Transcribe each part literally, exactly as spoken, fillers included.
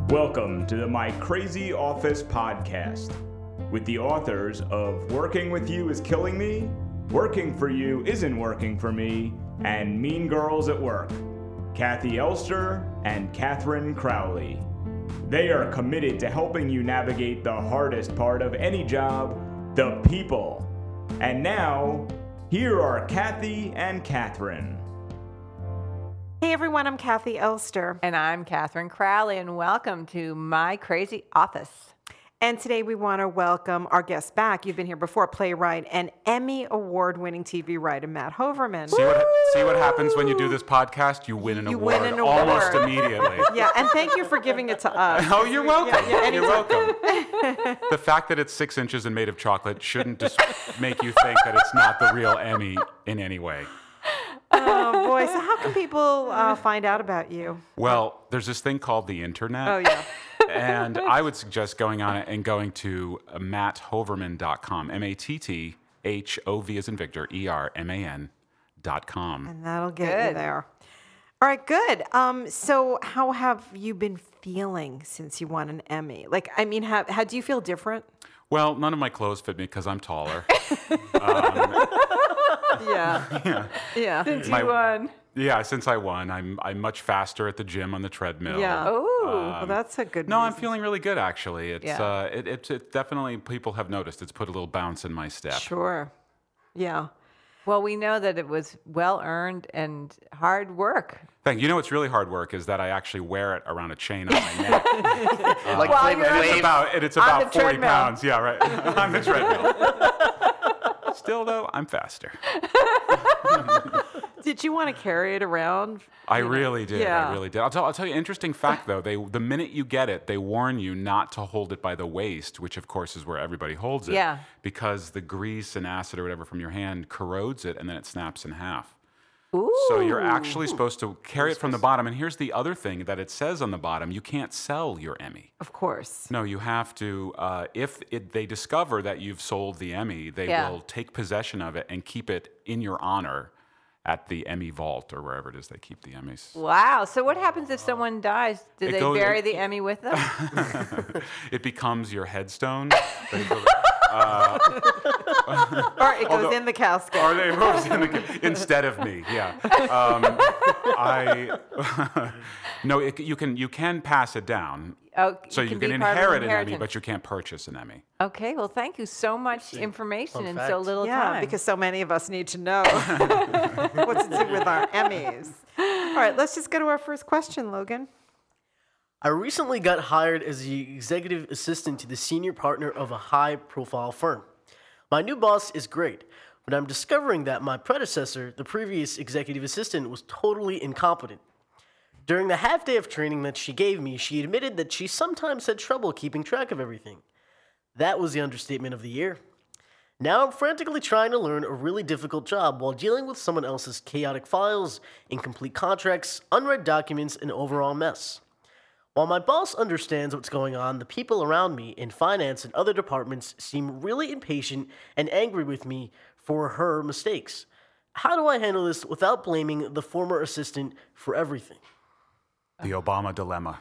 Welcome to the My Crazy Office podcast with the authors of Working With You Is Killing Me, Working For You Isn't Working For Me, and Mean Girls at Work, Kathy Elster and Catherine Crowley. They are committed to helping you navigate the hardest part of any job, the people. And now, here are Kathy and Catherine. Hey everyone, I'm Kathy Elster. And I'm Catherine Crowley, and welcome to My Crazy Office. And today we want to welcome our guest back. You've been here before, playwright and Emmy Award-winning T V writer Matt Hoverman. See what, see what happens when you do this podcast? You win an, You award, win an almost award. immediately. Yeah, and thank you for giving it to us. Oh, you're welcome. Yeah, yeah, you're welcome. The fact that it's six inches and made of chocolate shouldn't just make you think that it's not the real Emmy in any way. Oh boy, so how can people uh, find out about you? Well, there's this thing called the internet. Oh yeah. And I would suggest going on it and going to matt hoverman dot com, M A T T H O V as in Victor, E R M A N dot com. And that'll get you Good. there. All right, good. Um, so how have you been feeling since you won an Emmy? Like, I mean, how, how do you feel different? Well, none of my clothes fit me because I'm taller. Yeah. Yeah. Yeah. Since My- you won. Yeah, since I won, I'm I'm much faster at the gym on the treadmill. Yeah. Oh, Well, that's a good No, I'm reason. feeling really good actually. It's Yeah. uh, it, it, it definitely people have noticed. It's put a little bounce in my step. Sure. Yeah. well, we know that it was well-earned and hard work. Thank you. You know what's really hard work is that I actually wear it around a chain on my neck. Like While Flavor you're- And it's Flav. about and it's On about the forty treadmill. pounds. Yeah, right. On the treadmill. Still though, I'm faster. Did you want to carry it around? I really did. Yeah. I really did. I'll tell. I'll tell you. Interesting fact, though. They the minute you get it, they warn you not to hold it by the waist, which of course is where everybody holds it. Yeah. Because the grease and acid or whatever from your hand corrodes it, and then it snaps in half. Ooh. So you're actually supposed to carry it from the bottom. And here's the other thing that it says on the bottom: you can't sell your Emmy. Of course. No, you have to. Uh, if it, they discover that you've sold the Emmy, they Yeah. will take possession of it and keep it in your honor at the Emmy vault or wherever it is they keep the Emmys. Wow. So what happens if someone dies? Do It they goes- bury it- the Emmy with them? It becomes your headstone. Or it goes Although- in the casket. Or they goes in the, instead of me, yeah. Um, I no, it, you can you can pass it down, Oh, so it you be can part of inherit an Emmy, inheritance. but you can't purchase an Emmy. Okay. Well, thank you so much information Fun in fact. so little Yeah, time. because so many of us need to know what to do with our Emmys. All right, let's just go to our first question, Logan. I recently got hired as the executive assistant to the senior partner of a high-profile firm. My new boss is great, but I'm discovering that my predecessor, the previous executive assistant, was totally incompetent. During the half day of training that she gave me, she admitted that she sometimes had trouble keeping track of everything. That was the understatement of the year. Now I'm frantically trying to learn a really difficult job while dealing with someone else's chaotic files, incomplete contracts, unread documents, and overall mess. While my boss understands what's going on, the people around me in finance and other departments seem really impatient and angry with me for her mistakes. How do I handle this without blaming the former assistant for everything? The Obama dilemma.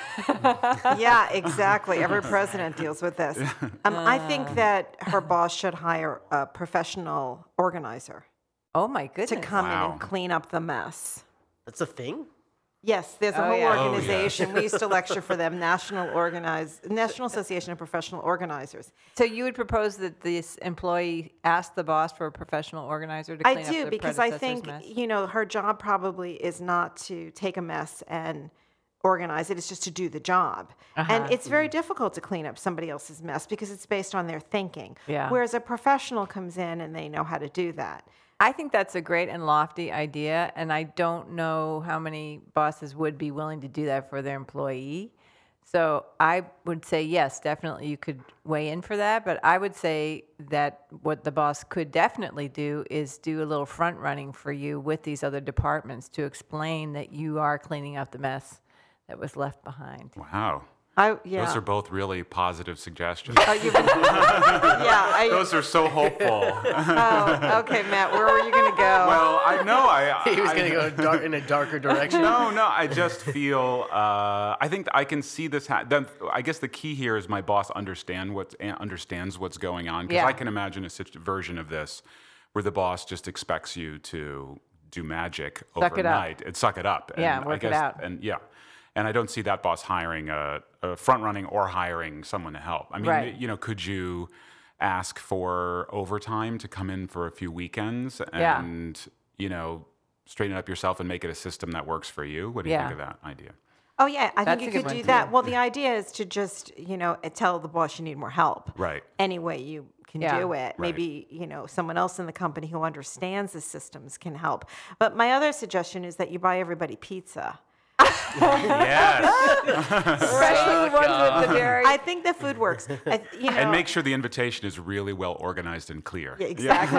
Yeah, exactly. Every president deals with this. Um, I think that her boss should hire a professional organizer oh my to goodness. come in Wow. and clean up the mess. That's a thing? Yes, there's a Oh, whole yeah. Oh, organization. We used to lecture for them, National Organize, National Association of Professional Organizers. So you would propose that this employee ask the boss for a professional organizer to I clean do up the because I predecessor's think, mess? you know, her job probably is not to take a mess and organize it. It's just to do the job. Uh-huh. And it's very difficult to clean up somebody else's mess because it's based on their thinking. Yeah. Whereas a professional comes in and they know how to do that. I think that's a great and lofty idea, and I don't know how many bosses would be willing to do that for their employee. So I would say, yes, definitely you could weigh in for that, but I would say that what the boss could definitely do is do a little front running for you with these other departments to explain that you are cleaning up the mess that was left behind. Wow. I yeah. Those are both really positive suggestions. Oh, you've been, yeah. I, Those are so hopeful. oh, okay, Matt. Where were you going to go? Well, I know I. He was I- going to go dark, in a darker direction. No, no. I just feel. Uh, I think I can see this. Ha- then I guess the key here is my boss understand what understands what's going on, because Yeah. I can imagine a situ- version of this where the boss just expects you to do magic Suck it up. overnight and suck it up. Yeah, and I work it guess, out. And yeah, and I don't see that boss hiring a, a front running or hiring someone to help. I mean, Right. you know, could you ask for overtime to come in for a few weekends Yeah. and you know straighten it up yourself and make it a system that works for you? What do you Yeah. think of that idea? Oh, yeah, I That's think a you good could one, do that. too. Well, the idea is to just, you know, tell the boss you need more help. Right. Any way you can Yeah. do it. Right. Maybe, you know, someone else in the company who understands the systems can help. But my other suggestion is that you buy everybody pizza. Yes. Especially the ones with the dairy. I think the food works. I, you know, And make sure the invitation is really well organized and clear. Yeah, exactly.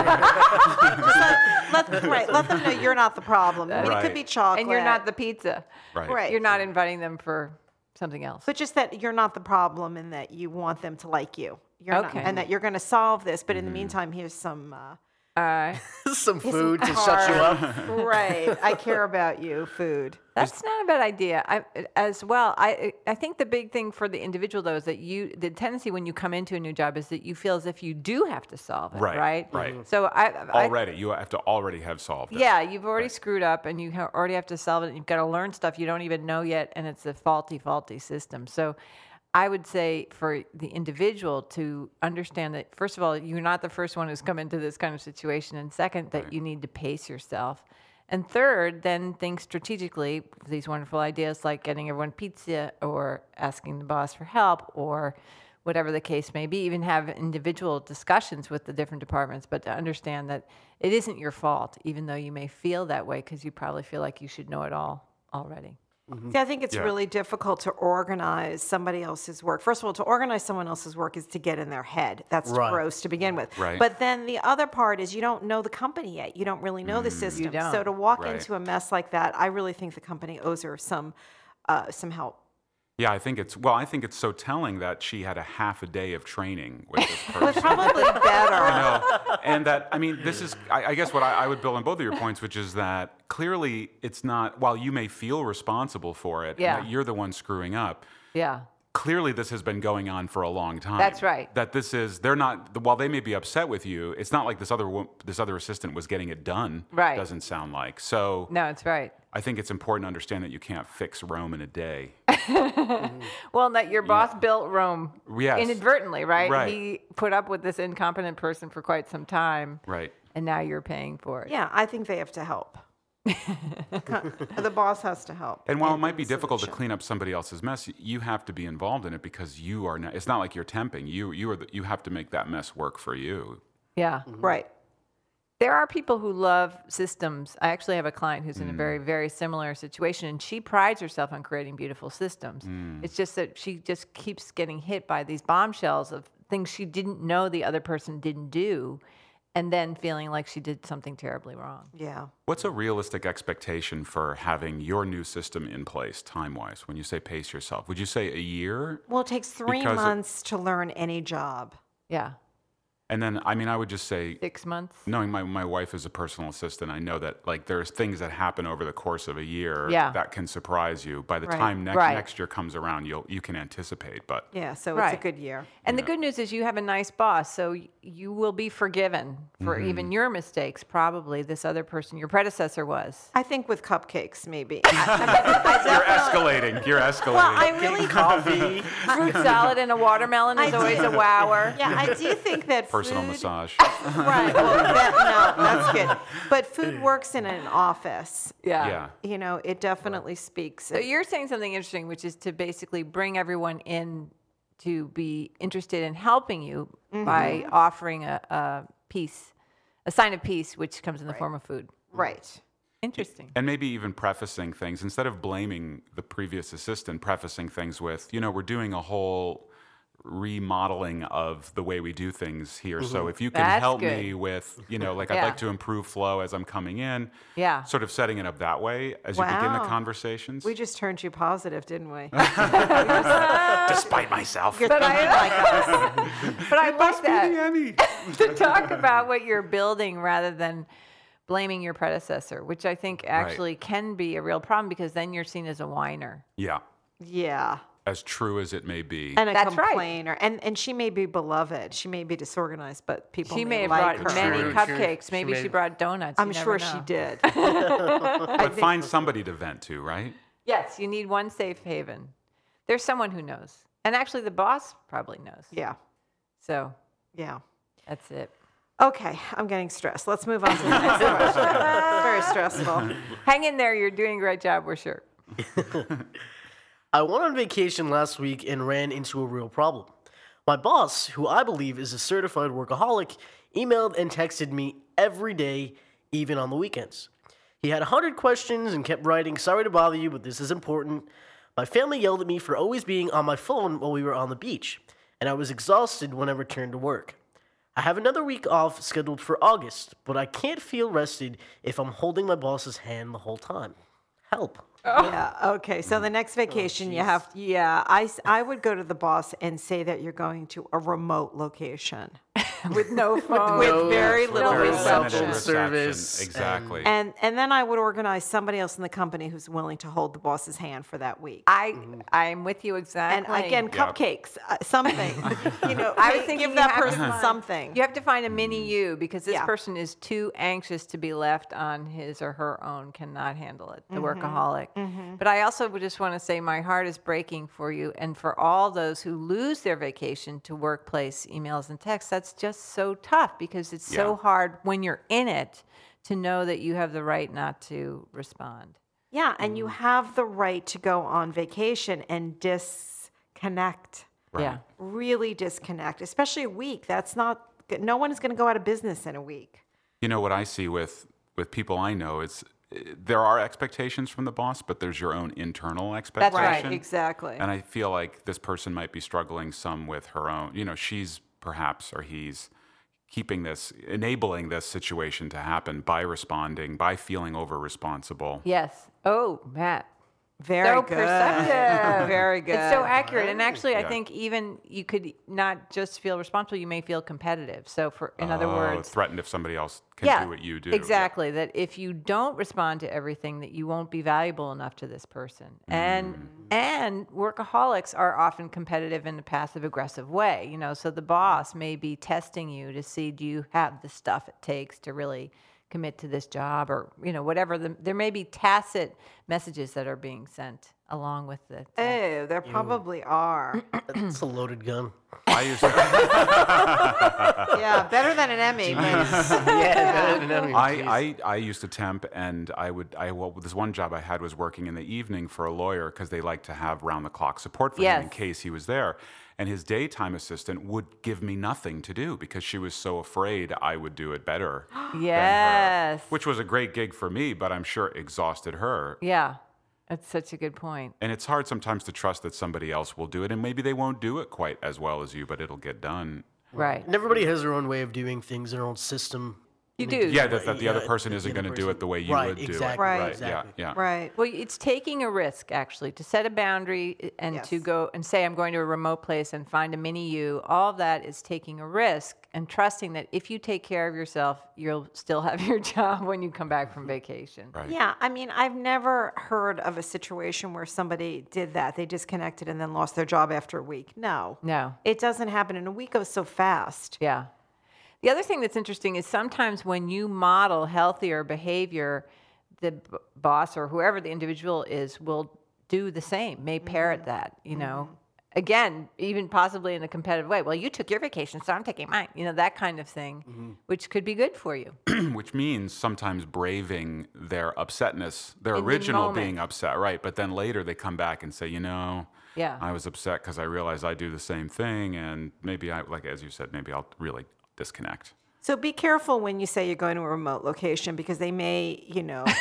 Just let, let, right, let them know you're not the problem. I mean, it Right. could be chocolate. and you're not the pizza. Right. Right. You're not inviting them for something else. But just that you're not the problem and that you want them to like you. You're Okay. not, and that you're going to solve this. But in Mm-hmm. the meantime, here's some. Uh, All right. Some food to shut you up. right. I care about you. Food. That's not a bad idea. I, as well, I I think the big thing for the individual though is that you the tendency when you come into a new job is that you feel as if you do have to solve it, Right, right? right. So I, I Already, you have to already have solved it. yeah, you've already screwed up and you ha- already have to solve it. And you've got to learn stuff you don't even know yet, and it's a faulty, faulty system. So I would say for the individual to understand that, first of all, you're not the first one who's come into this kind of situation. And second, that you need to pace yourself. And third, then think strategically these wonderful ideas like getting everyone pizza or asking the boss for help or whatever the case may be, even have individual discussions with the different departments, but to understand that it isn't your fault, even though you may feel that way because you probably feel like you should know it all already. See, I think it's Yeah. really difficult to organize somebody else's work. First of all, to organize someone else's work is to get in their head. That's Right. gross to begin with. Right. But then the other part is you don't know the company yet. You don't really know the system. don't. So to walk Right. into a mess like that, I really think the company owes her some uh, some help. Yeah, I think it's, well, I think it's so telling that she had a half a day of training with this person. Probably better. You know, and that, I mean, this is, I, I guess what I, I would build on both of your points, which is that clearly it's not, while you may feel responsible for it, Yeah. and that you're the one screwing up, Yeah. clearly this has been going on for a long time. That's right. That this is, they're not, while they may be upset with you, it's not like this other wo- this other assistant was getting it done. Right. Doesn't sound like. So No, it's right. I think it's important to understand that you can't fix Rome in a day. Well, that your boss built Rome Yes. inadvertently, right? Right. He put up with this incompetent person for quite some time, Right. and now you're paying for it. Yeah, I think they have to help. The boss has to help. And while it in might be the difficult to solution. clean up somebody else's mess, you have to be involved in it because you are not, it's not like you're temping. You you are the, you have to make that mess work for you. Yeah. Right. There are people who love systems. I actually have a client who's in Mm. a very, very similar situation, and she prides herself on creating beautiful systems. Mm. It's just that she just keeps getting hit by these bombshells of things she didn't know the other person didn't do, and then feeling like she did something terribly wrong. Yeah. What's a realistic expectation for having your new system in place time-wise? When you say pace yourself, would you say a year? Well, it takes three Because it- months to learn any job. Yeah. And then, I mean, I would just say, Six months. knowing my, my wife is a personal assistant, I know that like there's things that happen over the course of a year Yeah. that can surprise you. By the Right. time next Right. next year comes around, you'll you can anticipate. But Yeah, so Right. it's a good year. And the good news is you have a nice boss, so y- you will be forgiven for Mm-hmm. even your mistakes. Probably this other person, your predecessor, was. I think with cupcakes, maybe. I, I you're definitely- escalating. You're escalating. Well, I really, Coffee. Fruit salad and a watermelon is I always a do. wower. yeah, I do think that Personal food, massage. right? Well, that, no, that's good. But food works in an office. Yeah. Yeah. You know, it definitely speaks. So you're saying something interesting, which is to basically bring everyone in to be interested in helping you by offering a, a piece, a sign of peace, which comes in the form of food. Right. Interesting. And maybe even prefacing things instead of blaming the previous assistant, prefacing things with, you know, we're doing a whole remodeling of the way we do things here. So if you can That's help good. me with, you know, like I'd Yeah. like to improve flow as I'm coming in. Yeah. Sort of setting it up that way as you begin the Wow. conversations. We just turned you positive, didn't we? Despite myself. You're But I- thinking like us. But I like that. Annie. To talk about what you're building rather than blaming your predecessor, which I think actually can be a real problem because then you're seen as a whiner. Yeah. Yeah. As true as it may be. And a That's right. complainer. And and she may be beloved. She may be disorganized, but people She may, may have like brought her. many True, true. cupcakes. She Maybe may- she brought donuts. I'm You sure never she know. did. but find somebody to vent to, right? Yes, you need one safe haven. There's someone who knows. And actually, the boss probably knows. Yeah. So Yeah. that's it. Okay, I'm getting stressed. Let's move on to the next question. Very stressful. Hang in there. You're doing a great job. We're sure. I went on vacation last week and ran into a real problem. My boss, who I believe is a certified workaholic, emailed and texted me every day, even on the weekends. He had a hundred questions and kept writing, "Sorry to bother you, but this is important." My family yelled at me for always being on my phone while we were on the beach, and I was exhausted when I returned to work. I have another week off scheduled for August, but I can't feel rested if I'm holding my boss's hand the whole time. Help. Yeah. Okay. So the next vacation you have, yeah, I, s- I would go to the boss and say that you're going to a remote location With no phone. with No, very no little Very cell reception. phone Reception, service. Exactly. And and then I would organize somebody else in the company who's willing to hold the boss's hand for that week. I I'm with you And exactly. again, cupcakes, uh, something. You know, I was pay- thinking give you that have to person find- something. You have to find a mini you because this Yeah. person is too anxious to be left on his or her own, cannot handle it, the Mm-hmm. workaholic. But I also would just want to say my heart is breaking for you and for all those who lose their vacation to workplace emails and texts. That's just so tough because it's so Yeah. hard when you're in it to know that you have the right not to respond. Yeah, and you have the right to go on vacation and disconnect. Yeah. Really disconnect, especially a week. That's not, no one is going to go out of business in a week. You know what I see with with people I know is uh, there are expectations from the boss, but there's your own internal expectation. right, exactly. And I feel like this person might be struggling some with her own. You know, she's perhaps or he's keeping this, enabling this situation to happen by responding, by feeling over responsible. Yes. Oh, Matt. Very so good. perceptive. Very good. It's so accurate. And actually, I Yeah. think even you could not just feel responsible, you may feel competitive. So, for in other Oh, words, threatened if somebody else can yeah, do what you do. exactly. That if you don't respond to everything, that you won't be valuable enough to this person. And Mm. and workaholics are often competitive in a passive aggressive way. You know, so the boss may be testing you to see do you have the stuff it takes to really commit to this job, or you know whatever. The, there may be tacit messages that are being sent along with it. Oh, there probably are. That's a loaded gun. I used to, Yeah, better than an Emmy. But Yeah, no, no, no, I, jeez. I, I used to temp, and I would I well this one job I had was working in the evening for a lawyer because they like to have round the clock support for him in Yes. case he was there. And his daytime assistant would give me nothing to do because she was so afraid I would do it better. than her, Yes. which was a great gig for me, but I'm sure exhausted her. Yeah, that's such a good point. And it's hard sometimes to trust that somebody else will do it, and maybe they won't do it quite as well as you, but it'll get done. Right. And everybody has their own way of doing things, their own system. You I mean, do. Yeah, that, that the other Yeah, person the isn't other going to do person- it the way you right, would do exactly, it. Right. Right. exactly. Yeah. Yeah. right. Well, it's taking a risk actually to set a boundary and to Yes. go and say I'm going to a remote place and find a mini you. All of that is taking a risk and trusting that if you take care of yourself, you'll still have your job when you come back from vacation. Right. Yeah, I mean, I've never heard of a situation where somebody did that. They disconnected and then lost their job after a week. No. No. It doesn't happen. And a week goes so fast. Yeah. The other thing that's interesting is sometimes when you model healthier behavior, the b- boss or whoever the individual is will do the same, may parrot that, you know. Again, even possibly in a competitive way. Well, you took your vacation, so I'm taking mine. You know, that kind of thing, which could be good for you. Which means sometimes braving their upsetness, their In the original moment. being upset, right? But then later they come back and say, you know, Yeah. I was upset because I realized I do the same thing, and maybe I, like as you said, maybe I'll really disconnect. So be careful when you say you're going to a remote location because they may, you know,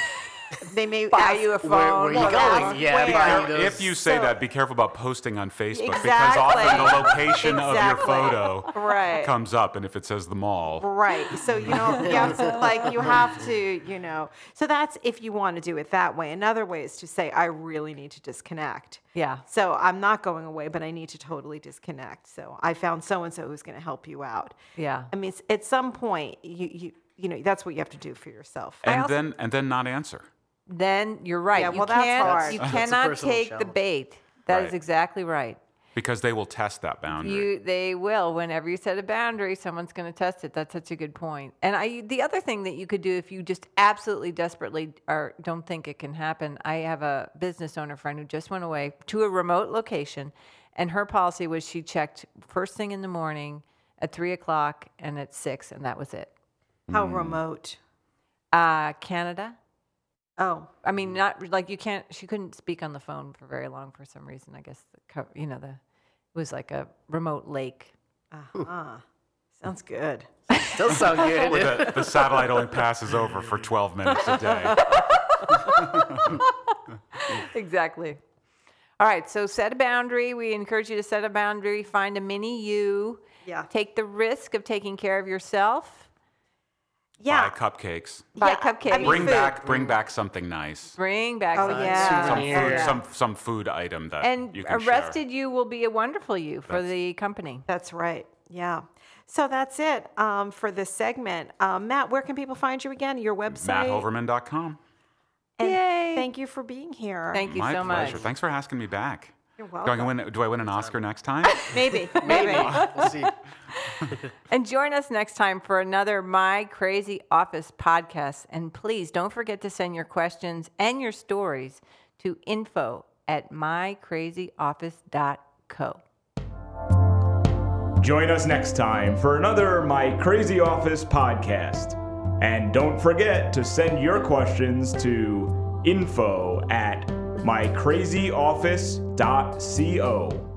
They may Buy ask, you a phone. Where, where are you Well, going? that's Yeah, where. buying those. If you say So- that, be careful about posting on Facebook because Exactly. often the location of your Exactly. photo Right. comes up, and if it says the mall, Right. So, you know, you have to, like, you have to, you know. So that's if you want to do it that way. Another way is to say, I really need to disconnect. Yeah. So I'm not going away, but I need to totally disconnect. So I found so-and-so who's going to help you out. Yeah. I mean, it's- at some point, you, you, you know, that's what you have to do for yourself. and also- then and then not answer. Then you're right. Yeah, you well, that's can't, hard. You That's- that's a cannot personal take the challenge. bait. That is Right. exactly right. Because they will test that boundary. You, they will. Whenever you set a boundary, someone's going to test it. That's such a good point. And I, the other thing that you could do if you just absolutely desperately or don't think it can happen, I have a business owner friend who just went away to a remote location, and her policy was she checked first thing in the morning, at three o'clock, and at six, and that was it. How remote? Uh, Canada. Oh, I mean, not like you can't. She couldn't speak on the phone for very long for some reason. I guess the co- you know the it was like a remote lake. uh-huh. Sounds good. Does sound good. Where the, the satellite only passes over for twelve minutes a day. Exactly. All right. So set a boundary. We encourage you to set a boundary. Find a mini you. Yeah. Take the risk of taking care of yourself. Yeah. Buy cupcakes. Buy Yeah, I cupcakes. mean, Bring food. back bring back something nice. Bring back Oh, some yeah. Some Souvenir. food, Yeah. some some food item that And you can arrested you will be a wonderful you for That's- the company. That's right. Yeah. So that's it um, for this segment. Um, Matt, where can people find you again? Your website? share. Matt Hoverman dot com. And Yay. Thank you for being here. Thank you My so pleasure. much. Thanks for asking me back. You're Do I welcome. win? Do I win an Oscar next time? Maybe. Maybe. We'll see. And join us next time for another My Crazy Office podcast. And please don't forget to send your questions and your stories to info at my crazy office dot co. Join us next time for another My Crazy Office podcast. And don't forget to send your questions to info at my crazy office dot co.